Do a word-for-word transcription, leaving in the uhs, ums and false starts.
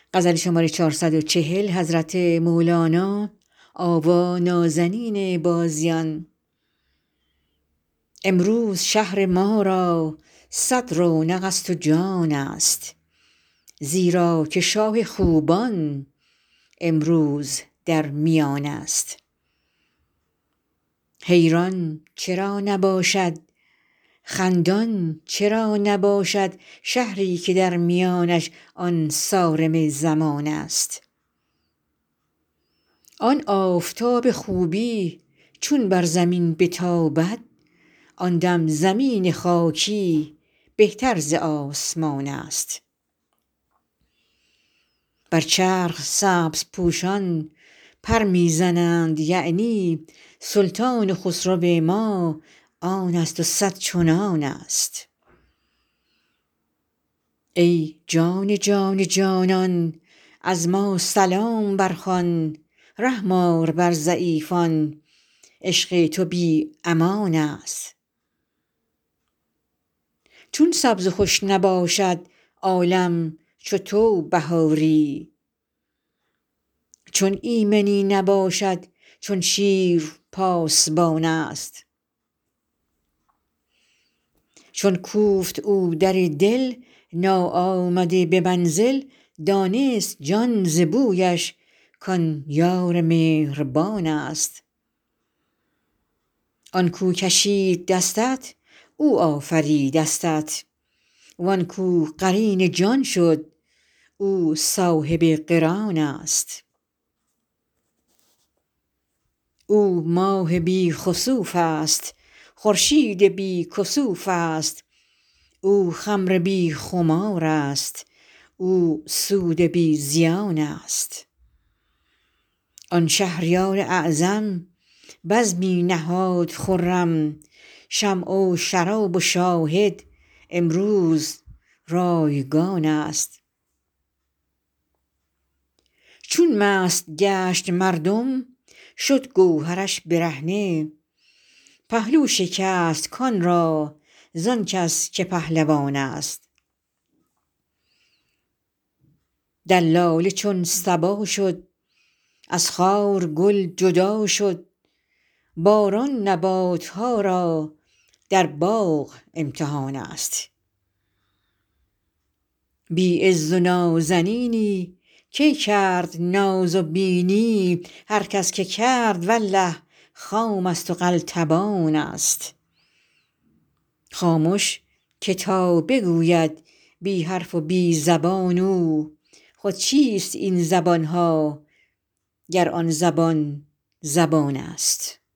امروز شهر ما را صد رونقست و جانست زیرا که شاه خوبان امروز در میانست حیران چرا نباشد خندان چرا نباشد شهری که در میانش آن صارم زمانست آن آفتاب خوبی چون بر زمین بتابد آن دم زمین خاکی بهتر ز آسمانست بر چرخ سبزپوشان پر می زنند یعنی سلطان و خسرو ما آنست و صد چنانست ای جان جان جانان از ما سلام برخوان رحم آر بر ضعیفان عشق تو بی امانست چون سبز و خوش نباشد عالم چو تو بهاری چون ایمنی نباشد چون شیر پاسبانست چون کوفت او در دل ناآمده به منزل دانست جان ز بویش کان یار مهربانست آن کو کشید دستت او آفریدستت وان کو قرین جان شد او صاحب قرانست او ماه بی خسوفست خورشید بی کسوفست او خمر بی خمارست او سود بی زیانست آن شهریار اعظم بزمی نهاد خرم شمع و شراب و شاهد امروز رایگانست چون مست گشت مردم شد گوهرش برهنه پهلو شکست کان را زان کس که پهلوانست دلاله چون صبا شد از خار گل جدا شد باران نبات ها را در باغ امتحانست بی عز و نازنینی کی کرد ناز و بینی هر کس که کرد والله خامست و قلتبانست خامش که تا بگوید بی حرف و بی زبان او خود چیست این زبان ها گر آن زبان زبانست